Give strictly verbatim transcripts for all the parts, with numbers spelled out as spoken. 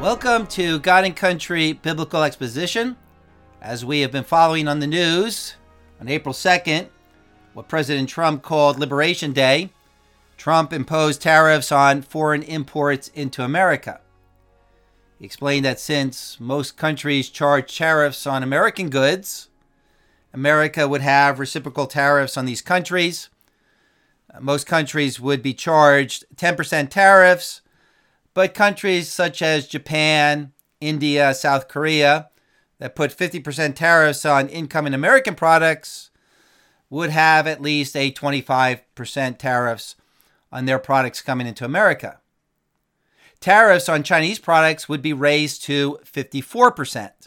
Welcome to God and Country Biblical Exposition. As we have been following on the news, on April second, what President Trump called Liberation Day, Trump imposed tariffs on foreign imports into America. He explained that since most countries charge tariffs on American goods, America would have reciprocal tariffs on these countries. Most countries would be charged ten percent tariffs, but countries such as Japan, India, South Korea, that put fifty percent tariffs on incoming American products would have at least a twenty-five percent tariffs on their products coming into America. Tariffs on Chinese products would be raised to fifty-four percent.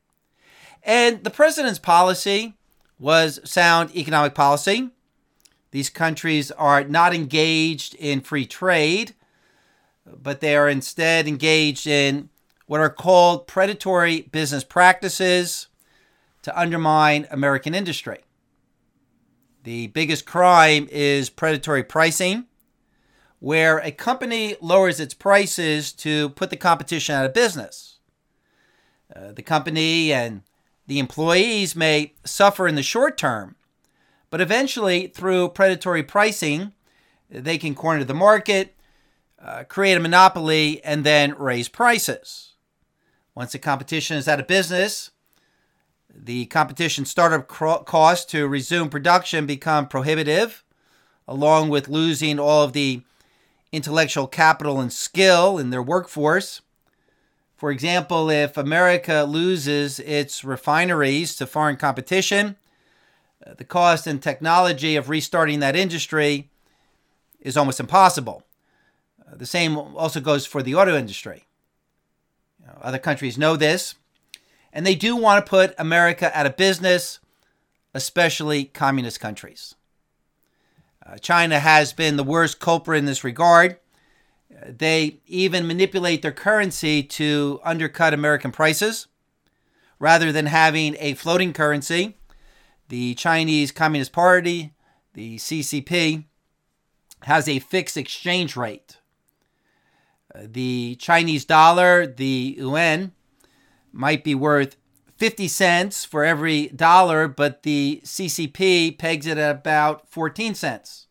And the president's policy was sound economic policy. These countries are not engaged in free trade, but they are instead engaged in what are called predatory business practices to undermine American industry. The biggest crime is predatory pricing, where a company lowers its prices to put the competition out of business. Uh, the company and the employees may suffer in the short term, but eventually, through predatory pricing, they can corner the market, uh, create a monopoly, and then raise prices. Once the competition is out of business, the competition startup costs to resume production become prohibitive, along with losing all of the intellectual capital and skill in their workforce. For example, if America loses its refineries to foreign competition, the cost and technology of restarting that industry is almost impossible. Uh, the same also goes for the auto industry. You know, other countries know this, and they do want to put America out of business, especially communist countries. Uh, China has been the worst culprit in this regard. Uh, they even manipulate their currency to undercut American prices. Rather than having a floating currency, the Chinese Communist Party, the C C P, has a fixed exchange rate. Uh, the Chinese dollar, the yuan, might be worth fifty cents for every dollar, but the C C P pegs it at about fourteen cents.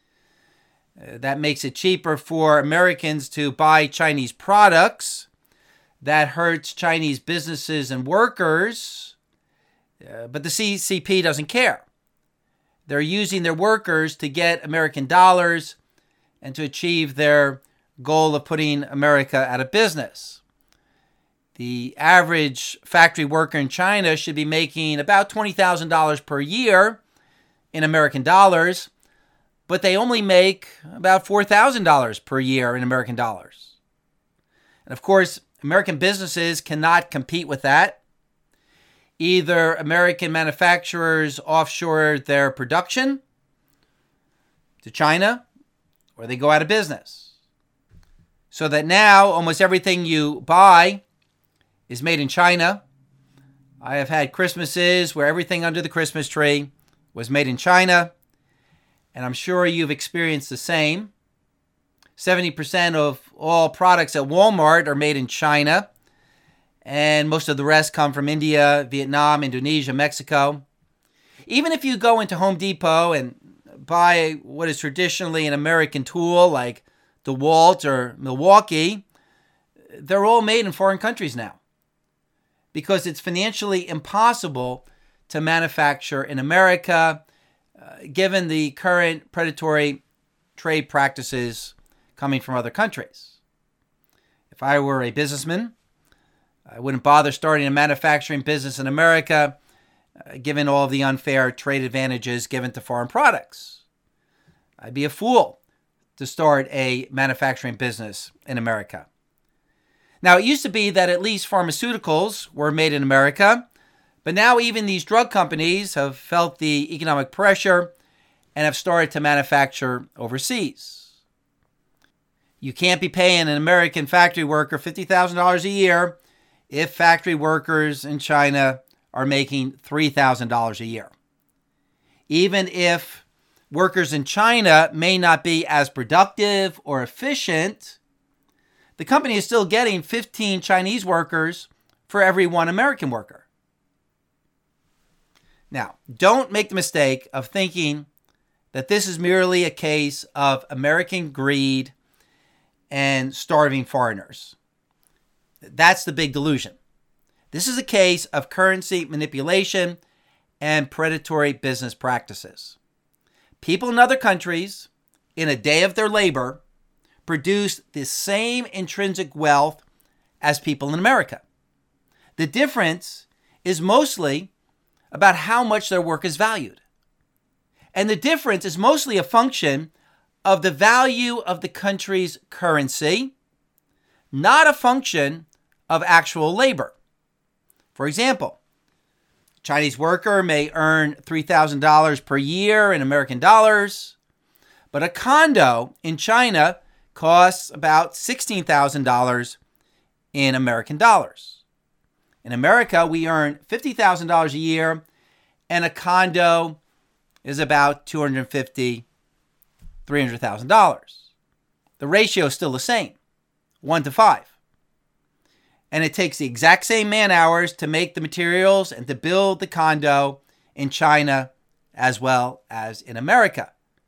Uh, that makes it cheaper for Americans to buy Chinese products. That hurts Chinese businesses and workers. Uh, but the C C P doesn't care. They're using their workers to get American dollars and to achieve their goal of putting America out of business. The average factory worker in China should be making about twenty thousand dollars per year in American dollars, but they only make about four thousand dollars per year in American dollars. And of course, American businesses cannot compete with that. Either American manufacturers offshore their production to China, or they go out of business. So that now almost everything you buy is made in China. I have had Christmases where everything under the Christmas tree was made in China, and I'm sure you've experienced the same. seventy percent of all products at Walmart are made in China, and most of the rest come from India, Vietnam, Indonesia, Mexico. Even if you go into Home Depot and buy what is traditionally an American tool like DeWalt or Milwaukee, they're all made in foreign countries now because it's financially impossible to manufacture in America, uh, given the current predatory trade practices coming from other countries. If I were a businessman, I wouldn't bother starting a manufacturing business in America, uh, given all of the unfair trade advantages given to foreign products. I'd be a fool to start a manufacturing business in America. Now, it used to be that at least pharmaceuticals were made in America, but now even these drug companies have felt the economic pressure and have started to manufacture overseas. You can't be paying an American factory worker fifty thousand dollars a year if factory workers in China are making three thousand dollars a year. Even if workers in China may not be as productive or efficient, the company is still getting fifteen Chinese workers for every one American worker. Now, don't make the mistake of thinking that this is merely a case of American greed and starving foreigners. That's the big delusion. This is a case of currency manipulation and predatory business practices. People in other countries, in a day of their labor, produce the same intrinsic wealth as people in America. The difference is mostly about how much their work is valued. And the difference is mostly a function of the value of the country's currency, not a function of actual labor. For example, a Chinese worker may earn three thousand dollars per year in American dollars, but a condo in China costs about sixteen thousand dollars in American dollars. In America, we earn fifty thousand dollars a year, and a condo is about two hundred fifty thousand dollars, three hundred thousand dollars. The ratio is still the same, one to five. And it takes the exact same man hours to make the materials and to build the condo in China as well as in America.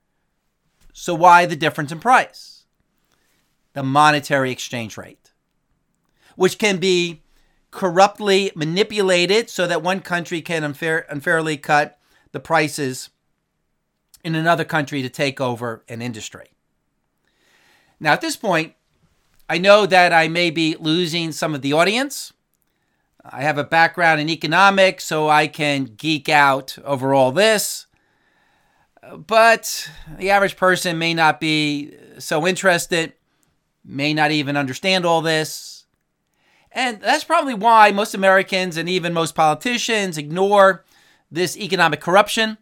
So why the difference in price? The monetary exchange rate, which can be corruptly manipulated so that one country can unfair, unfairly cut the prices in another country to take over an industry. Now, at this point, I know that I may be losing some of the audience. I have a background in economics, so I can geek out over all this. But the average person may not be so interested, may not even understand all this. And that's probably why most Americans and even most politicians ignore this economic corruption.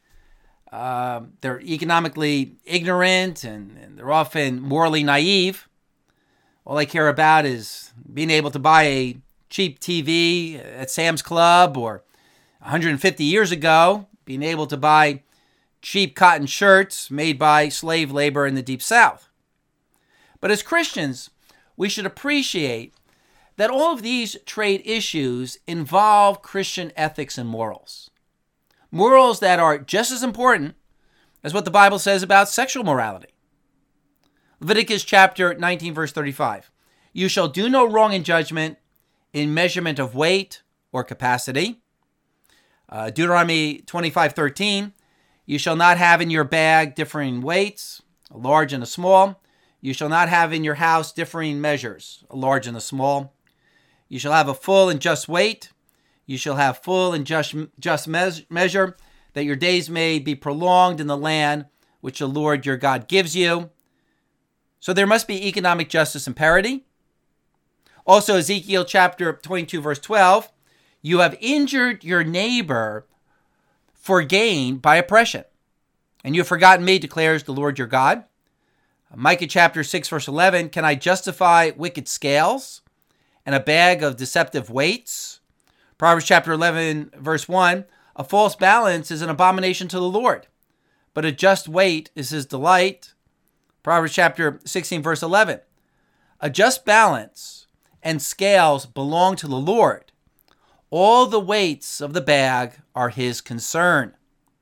Uh, they're economically ignorant and, and they're often morally naive. All they care about is being able to buy a cheap T V at Sam's Club, or one hundred fifty years ago, being able to buy cheap cotton shirts made by slave labor in the Deep South. But as Christians, we should appreciate that all of these trade issues involve Christian ethics and morals. Morals that are just as important as what the Bible says about sexual morality. Leviticus chapter nineteen, verse thirty-five. You shall do no wrong in judgment, in measurement of weight or capacity. Uh, Deuteronomy twenty-five, thirteen. You shall not have in your bag differing weights, a large and a small. You shall not have in your house differing measures, a large and a small. You shall have a full and just weight. You shall have full and just, just me- measure, that your days may be prolonged in the land which the Lord your God gives you. So there must be economic justice and parity. Also, Ezekiel chapter twenty-two, verse twelve, you have injured your neighbor for gain by oppression, and you have forgotten me, declares the Lord your God. Micah chapter six, verse eleven, can I justify wicked scales and a bag of deceptive weights? Proverbs chapter eleven, verse one, a false balance is an abomination to the Lord, but a just weight is his delight. Proverbs chapter sixteen, verse eleven, a just balance and scales belong to the Lord. All the weights of the bag are his concern.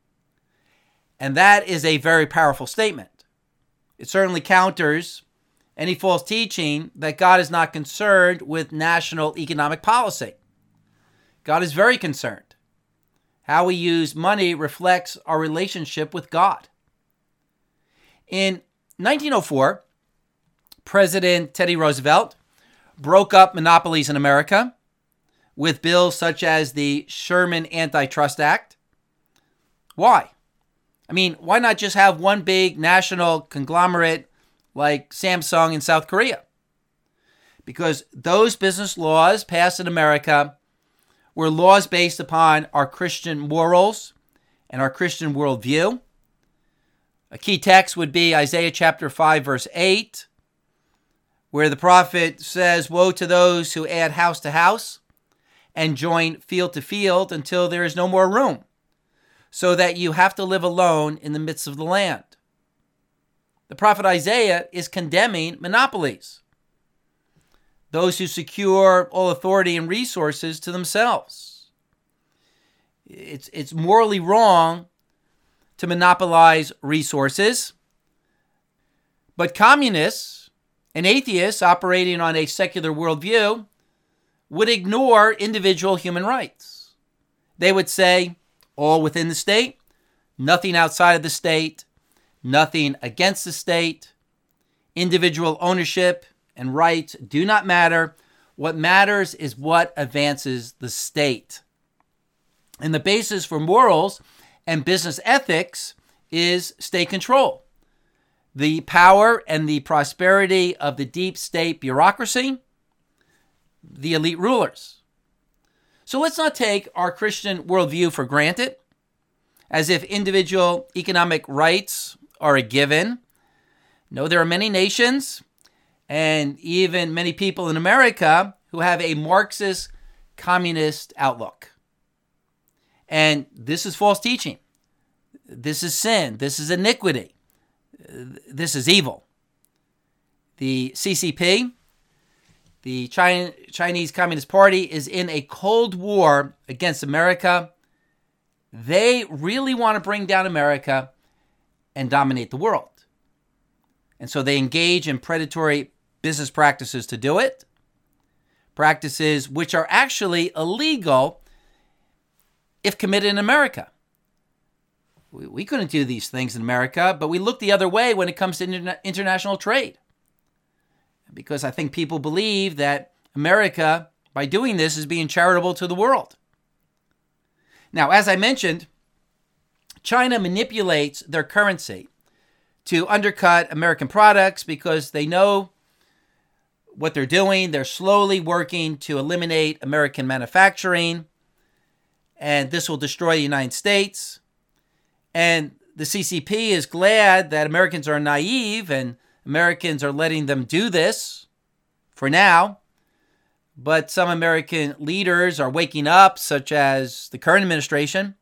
And that is a very powerful statement. It certainly counters any false teaching that God is not concerned with national economic policy. God is very concerned. How we use money reflects our relationship with God. In nineteen oh four, President Teddy Roosevelt broke up monopolies in America with bills such as the Sherman Antitrust Act. Why? I mean, why not just have one big national conglomerate like Samsung in South Korea? Because those business laws passed in America were laws based upon our Christian morals and our Christian worldview. A key text would be Isaiah chapter five, verse eight, where the prophet says, woe to those who add house to house and join field to field until there is no more room, so that you have to live alone in the midst of the land. The prophet Isaiah is condemning monopolies. those who secure all authority and resources to themselves. It's, it's morally wrong to monopolize resources, but communists and atheists operating on a secular worldview would ignore individual human rights. They would say, all within the state, nothing outside of the state, nothing against the state, individual ownership and rights do not matter. What matters is what advances the state. And the basis for morals and business ethics is state control. The power and the prosperity of the deep state bureaucracy, the elite rulers. So let's not take our Christian worldview for granted, as if individual economic rights are a given. No, there are many nations and even many people in America who have a Marxist communist outlook. And this is false teaching. This is sin. This is iniquity. This is evil. The C C P, the China, Chinese Communist Party, is in a cold war against America. They really want to bring down America and dominate the world. And so they engage in predatory business practices to do it, practices which are actually illegal if committed in America. We, we couldn't do these things in America, but we look the other way when it comes to interna- international trade. Because I think people believe that America, by doing this, is being charitable to the world. Now, as I mentioned, China manipulates their currency to undercut American products because they know what they're doing. They're slowly working to eliminate American manufacturing, and this will destroy the United States. And the C C P is glad that Americans are naive and Americans are letting them do this for now. But some American leaders are waking up, such as the current administration.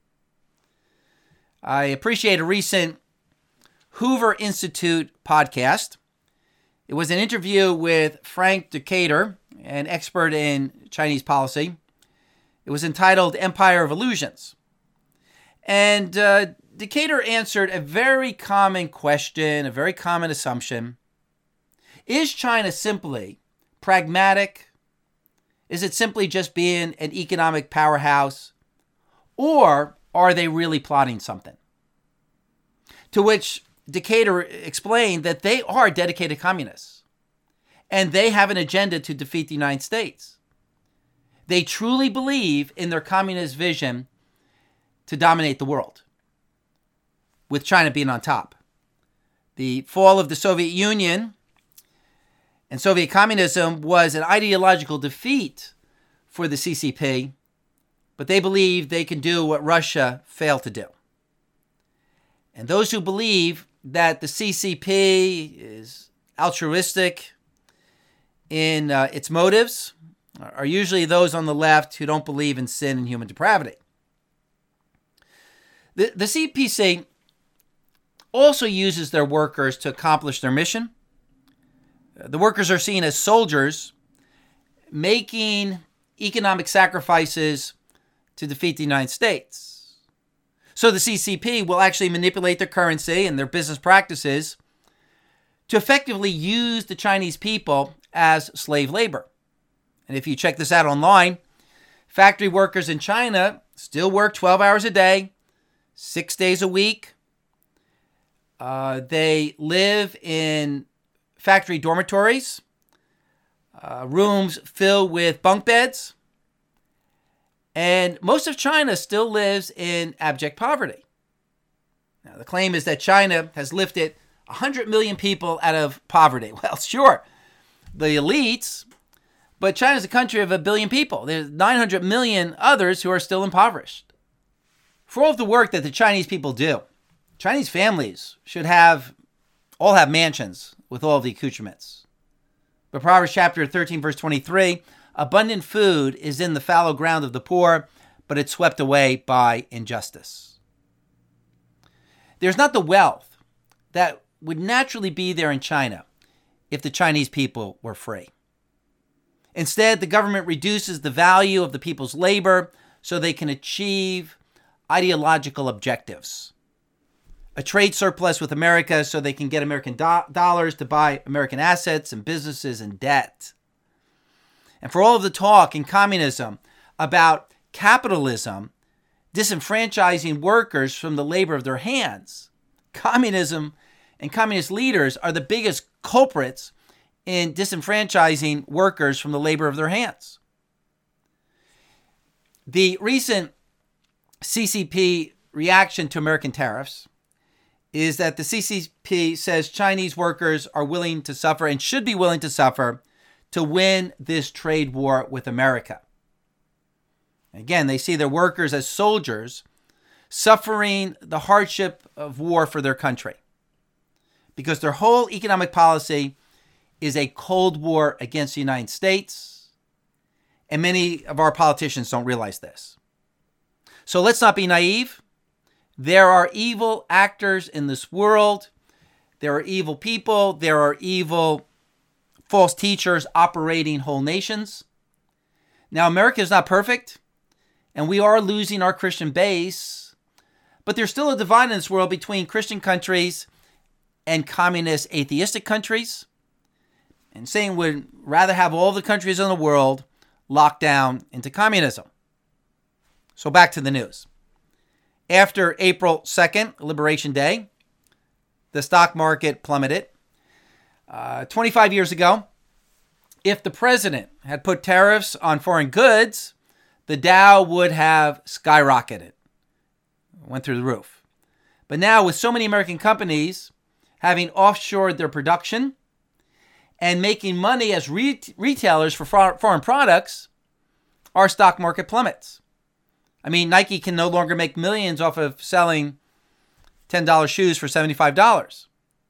I appreciate a recent Hoover Institute podcast. It was an interview with Frank Decatur, an expert in Chinese policy. It was entitled Empire of Illusions. And uh, Decatur answered a very common question, a very common assumption. Is China simply pragmatic? Is it simply just being an economic powerhouse? Or are they really plotting something? To which Decatur explained that they are dedicated communists. And they have an agenda to defeat the United States. They truly believe in their communist vision to dominate the world, with China being on top. The fall of the Soviet Union and Soviet communism was an ideological defeat for the C C P, but they believe they can do what Russia failed to do. And those who believe that the C C P is altruistic in uh, its motives are usually those on the left who don't believe in sin and human depravity. The, the C P C also uses their workers to accomplish their mission. The workers are seen as soldiers making economic sacrifices to defeat the United States. So the C C P will actually manipulate their currency and their business practices to effectively use the Chinese people as slave labor. And if you check this out online, factory workers in China still work twelve hours a day, six days a week. Uh, they live in factory dormitories, uh, rooms filled with bunk beds, and most of China still lives in abject poverty. Now, the claim is that China has lifted one hundred million people out of poverty. Well, sure, the elites, but China's a country of a billion people. There's nine hundred million others who are still impoverished. For all of the work that the Chinese people do, Chinese families should have all have mansions with all the accoutrements. But Proverbs chapter thirteen, verse twenty-three, abundant food is in the fallow ground of the poor, but it's swept away by injustice. There's not the wealth that would naturally be there in China if the Chinese people were free. Instead, the government reduces the value of the people's labor so they can achieve ideological objectives. A trade surplus with America so they can get American do- dollars to buy American assets and businesses and debt. And for all of the talk in communism about capitalism disenfranchising workers from the labor of their hands, communism and communist leaders are the biggest culprits in disenfranchising workers from the labor of their hands. The recent C C P reaction to American tariffs is that the C C P says Chinese workers are willing to suffer and should be willing to suffer to win this trade war with America. Again, they see their workers as soldiers suffering the hardship of war for their country because their whole economic policy is a Cold War against the United States, and many of our politicians don't realize this. So let's not be naive. There are evil actors in this world. There are evil people. There are evil false teachers operating whole nations. Now, America is not perfect, and we are losing our Christian base, but there's still a divide in this world between Christian countries and communist atheistic countries. And Satan would rather have all the countries in the world locked down into communism. So back to the news. After April second, Liberation Day, the stock market plummeted. Uh, twenty-five years ago, if the president had put tariffs on foreign goods, the Dow would have skyrocketed. Went through the roof. But now with so many American companies having offshored their production and making money as re- retailers for for- foreign products, our stock market plummets. I mean, Nike can no longer make millions off of selling ten dollars shoes for seventy-five dollars.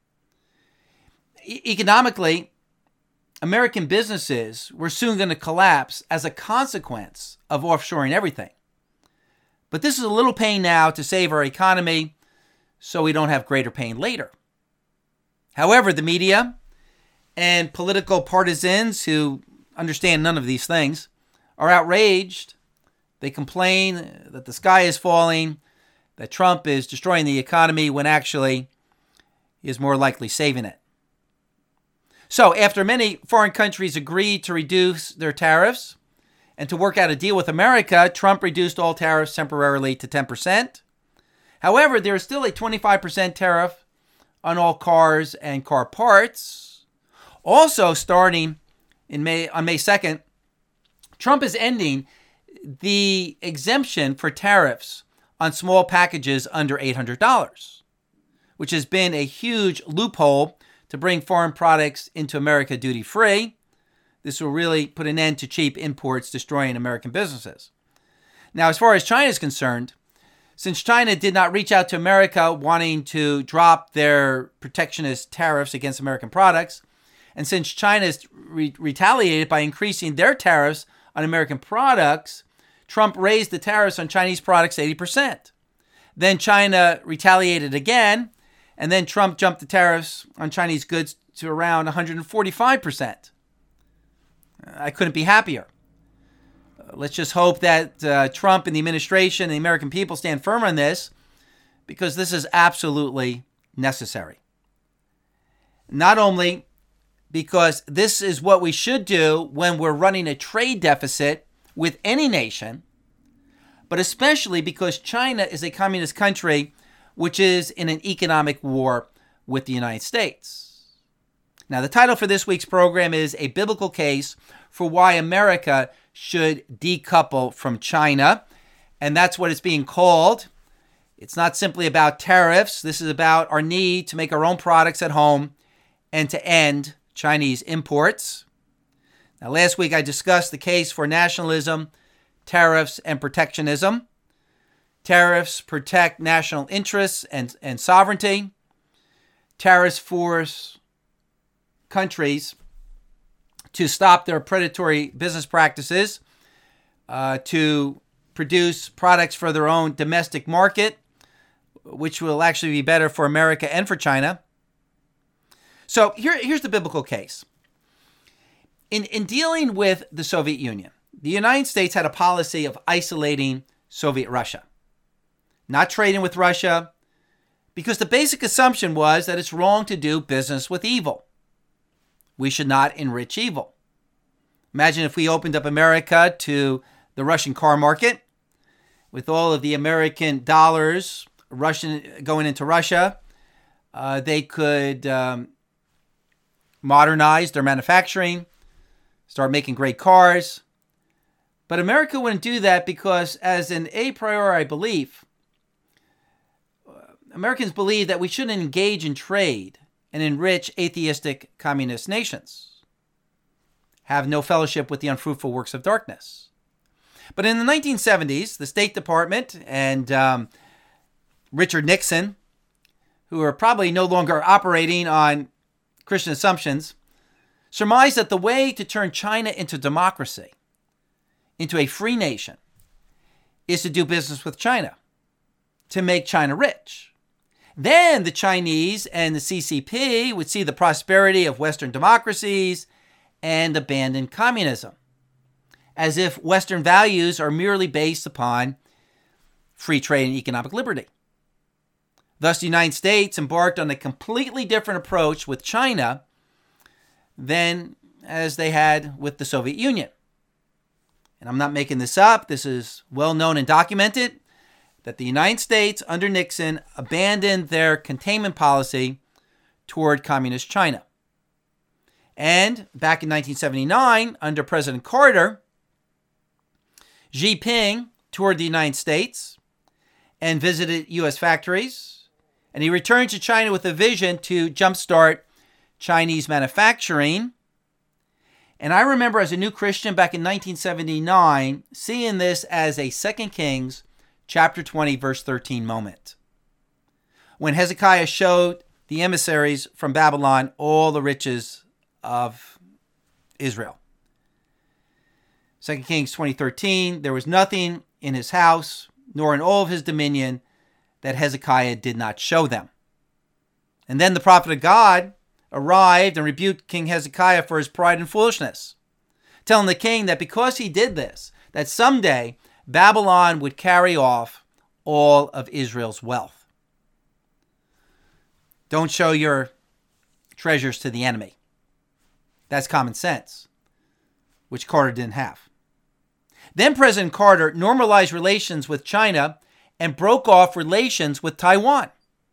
E- economically, American businesses were soon going to collapse as a consequence of offshoring everything. But this is a little pain now to save our economy so we don't have greater pain later. However, the media and political partisans who understand none of these things are outraged. They complain that the sky is falling, that Trump is destroying the economy when actually he is more likely saving it. So after many foreign countries agreed to reduce their tariffs and to work out a deal with America, Trump reduced all tariffs temporarily to ten percent. However, there is still a twenty-five percent tariff on all cars and car parts. Also, starting in May on May second, Trump is ending the exemption for tariffs on small packages under eight hundred dollars, which has been a huge loophole to bring foreign products into America duty-free. This will really put an end to cheap imports destroying American businesses. Now, as far as China is concerned, since China did not reach out to America wanting to drop their protectionist tariffs against American products, and since China has re- retaliated by increasing their tariffs on American products, Trump raised the tariffs on Chinese products eighty percent. Then China retaliated again, and then Trump jumped the tariffs on Chinese goods to around one hundred forty-five percent. I couldn't be happier. Uh, let's just hope that uh, Trump and the administration and the American people stand firm on this, because this is absolutely necessary. Not only because this is what we should do when we're running a trade deficit with any nation, but especially because China is a communist country which is in an economic war with the United States. Now, the title for this week's program is A Biblical Case for Why America Should Decouple from China, and that's what it's being called. It's not simply about tariffs. This is about our need to make our own products at home and to end Chinese imports. Now, last week I discussed the case for nationalism, tariffs, and protectionism. Tariffs protect national interests and, and sovereignty. Tariffs force countries to stop their predatory business practices, uh, to produce products for their own domestic market, which will actually be better for America and for China. So here, here's the biblical case. In, in dealing with the Soviet Union, the United States had a policy of isolating Soviet Russia, not trading with Russia, because the basic assumption was that it's wrong to do business with evil. We should not enrich evil. Imagine if we opened up America to the Russian car market, with all of the American dollars Russian going into Russia. Uh, they could um, modernize their manufacturing, start making great cars. But America wouldn't do that because, as an a priori belief, Americans believe that we shouldn't engage in trade and enrich atheistic communist nations, have no fellowship with the unfruitful works of darkness. But in the nineteen seventies, the State Department and um, Richard Nixon, who are probably no longer operating on Christian assumptions, surmised that the way to turn China into democracy, into a free nation, is to do business with China, to make China rich. Then the Chinese and the C C P would see the prosperity of Western democracies and abandon communism, as if Western values are merely based upon free trade and economic liberty. Thus, the United States embarked on a completely different approach with China than as they had with the Soviet Union. And I'm not making this up. This is well known and documented, that the United States under Nixon abandoned their containment policy toward communist China. And back in nineteen seventy-nine, under President Carter, Xi Jinping toured the United States and visited U S factories, and he returned to China with a vision to jumpstart Chinese manufacturing. And I remember as a new Christian back in nineteen seventy-nine, seeing this as a Second Kings chapter twenty, verse thirteen moment, when Hezekiah showed the emissaries from Babylon all the riches of Israel. Second Kings twenty thirteen, there was nothing in his house, nor in all of his dominion, that Hezekiah did not show them. And then the prophet of God arrived and rebuked King Hezekiah for his pride and foolishness, telling the king that because he did this, that someday Babylon would carry off all of Israel's wealth. Don't show your treasures to the enemy. That's common sense, which Carter didn't have. Then President Carter normalized relations with China and broke off relations with Taiwan,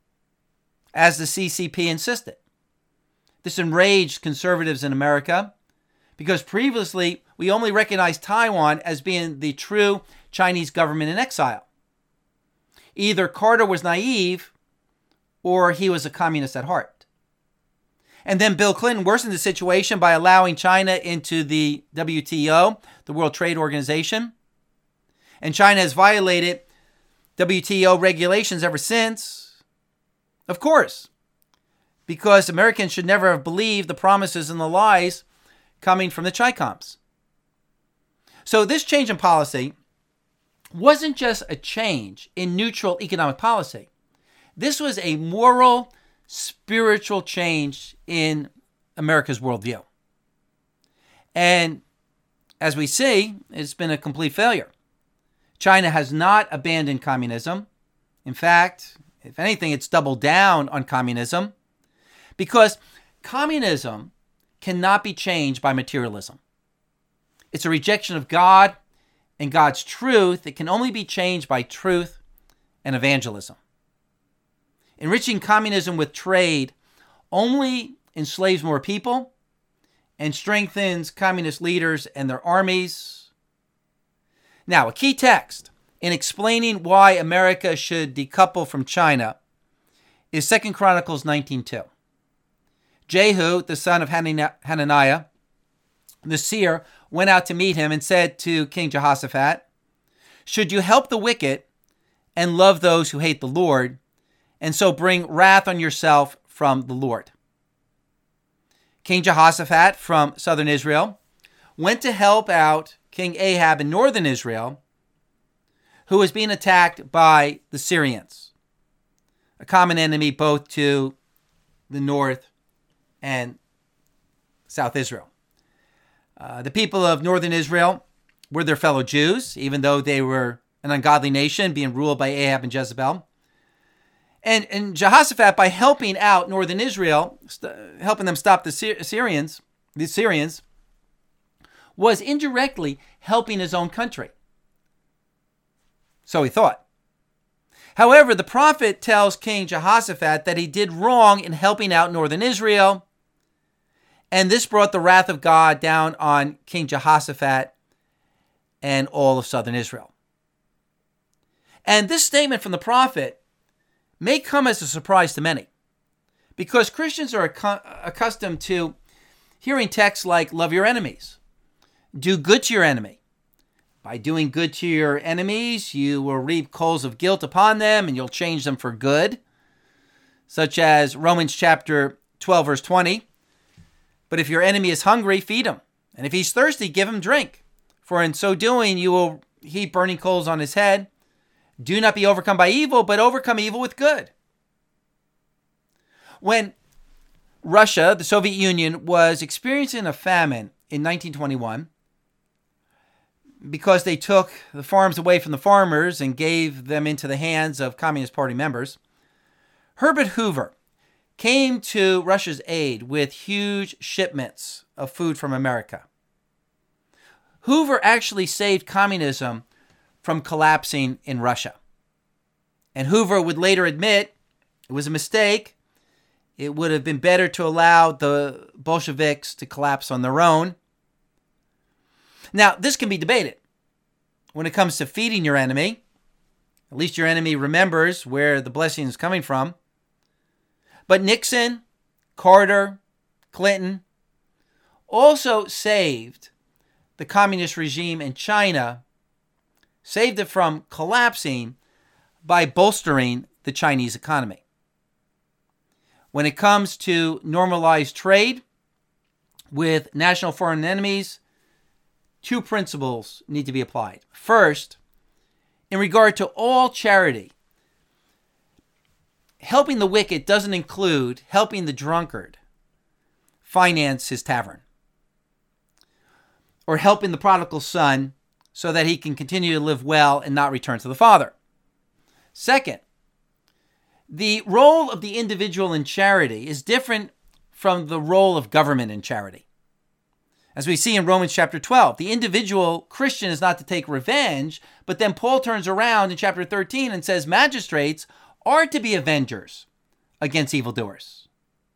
as the C C P insisted. This enraged conservatives in America because previously we only recognized Taiwan as being the true Chinese government in exile. Either Carter was naive or he was a communist at heart. And then Bill Clinton worsened the situation by allowing China into the W T O, the World Trade Organization. And China has violated W T O regulations ever since. Of course, because Americans should never have believed the promises and the lies coming from the Chi-Coms. So this change in policy wasn't just a change in neutral economic policy. This was a moral, spiritual change in America's worldview. And as we see, it's been a complete failure. China has not abandoned communism. In fact, if anything, it's doubled down on communism, because communism cannot be changed by materialism. It's a rejection of God and God's truth. It can only be changed by truth and evangelism. Enriching communism with trade only enslaves more people and strengthens communist leaders and their armies. Now, a key text in explaining why America should decouple from China is Second Chronicles nineteen two. Jehu, the son of Hananiah, the seer, went out to meet him and said to King Jehoshaphat, "Should you help the wicked and love those who hate the Lord, and so bring wrath on yourself from the Lord?" King Jehoshaphat from southern Israel went to help out King Ahab in northern Israel, who was being attacked by the Syrians, a common enemy both to the north and South Israel. Uh, the people of northern Israel were their fellow Jews, even though they were an ungodly nation being ruled by Ahab and Jezebel. And, and Jehoshaphat, by helping out northern Israel, st- helping them stop the Syr- Syrians, the Syrians, was indirectly helping his own country. So he thought. However, the prophet tells King Jehoshaphat that he did wrong in helping out northern Israel, and this brought the wrath of God down on King Jehoshaphat and all of southern Israel. And this statement from the prophet may come as a surprise to many, because Christians are ac- accustomed to hearing texts like, love your enemies, do good to your enemy. By doing good to your enemies, you will reap coals of guilt upon them, and you'll change them for good, such as Romans chapter twelve, verse twenty. But if your enemy is hungry, feed him, and if he's thirsty, give him drink. For in so doing, you will heap burning coals on his head. Do not be overcome by evil, but overcome evil with good. When Russia, the Soviet Union, was experiencing a famine in nineteen twenty-one, because they took the farms away from the farmers and gave them into the hands of Communist Party members, Herbert Hoover came to Russia's aid with huge shipments of food from America. Hoover actually saved communism from collapsing in Russia. And Hoover would later admit it was a mistake. It would have been better to allow the Bolsheviks to collapse on their own. Now, this can be debated. When it comes to feeding your enemy, at least your enemy remembers where the blessing is coming from. But Nixon, Carter, Clinton also saved the communist regime in China, saved it from collapsing by bolstering the Chinese economy. When it comes to normalized trade with national foreign enemies, two principles need to be applied. First, in regard to all charity, helping the wicked doesn't include helping the drunkard finance his tavern, or helping the prodigal son so that he can continue to live well and not return to the father. Second, the role of the individual in charity is different from the role of government in charity. As we see in Romans chapter twelve, the individual Christian is not to take revenge, but then Paul turns around in chapter thirteen and says magistrates are to be avengers against evildoers.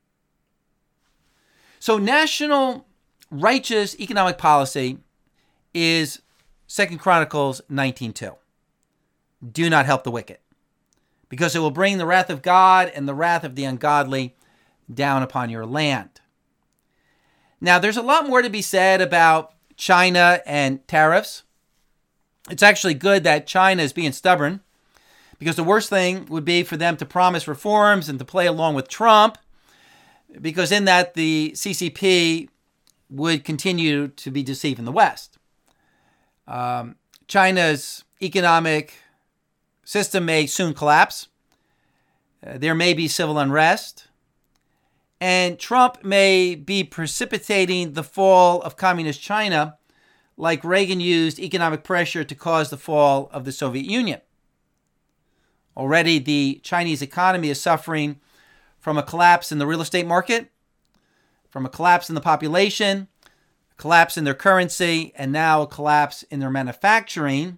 So national righteous economic policy is Second Chronicles nineteen two. Do not help the wicked, because it will bring the wrath of God and the wrath of the ungodly down upon your land. Now, there's a lot more to be said about China and tariffs. It's actually good that China is being stubborn, because the worst thing would be for them to promise reforms and to play along with Trump, because in that the C C P would continue to be deceiving the West. Um, China's economic system may soon collapse. Uh, there may be civil unrest. And Trump may be precipitating the fall of communist China, like Reagan used economic pressure to cause the fall of the Soviet Union. Already, the Chinese economy is suffering from a collapse in the real estate market, from a collapse in the population, a collapse in their currency, and now a collapse in their manufacturing.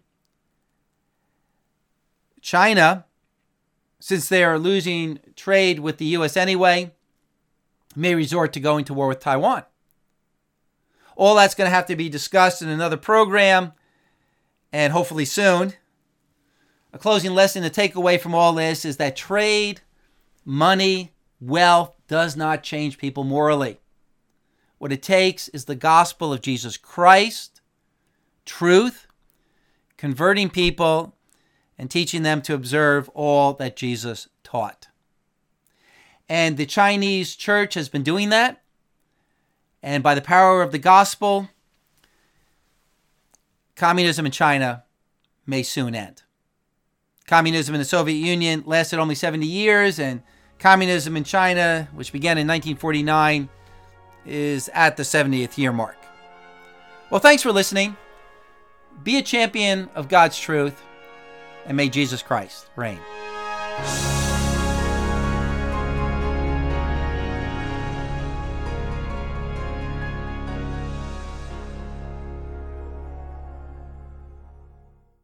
China, since they are losing trade with the U S anyway, may resort to going to war with Taiwan. All that's going to have to be discussed in another program, and hopefully soon. A closing lesson to take away from all this is that trade, money, wealth does not change people morally. What it takes is the gospel of Jesus Christ, truth, converting people, and teaching them to observe all that Jesus taught. And the Chinese church has been doing that. And by the power of the gospel, communism in China may soon end. Communism in the Soviet Union lasted only seventy years, and communism in China, which began in nineteen forty-nine, is at the seventieth year mark. Well, thanks for listening. Be a champion of God's truth, and may Jesus Christ reign.